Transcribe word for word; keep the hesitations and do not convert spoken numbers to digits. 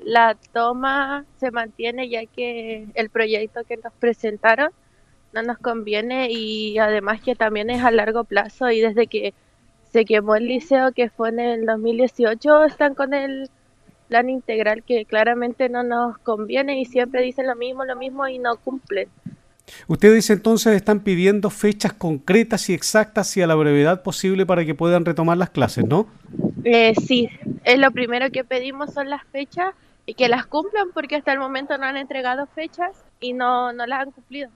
la toma se mantiene ya que el proyecto que nos presentaron no nos conviene y además que también es a largo plazo y desde que se quemó el liceo que fue en el dos mil dieciocho están con el plan integral que claramente no nos conviene y siempre dicen lo mismo, lo mismo y no cumplen. Ustedes entonces están pidiendo fechas concretas y exactas y a la brevedad posible para que puedan retomar las clases, ¿no? Eh, sí, es lo primero que pedimos son las fechas y que las cumplan porque hasta el momento no han entregado fechas y no, no las han cumplido.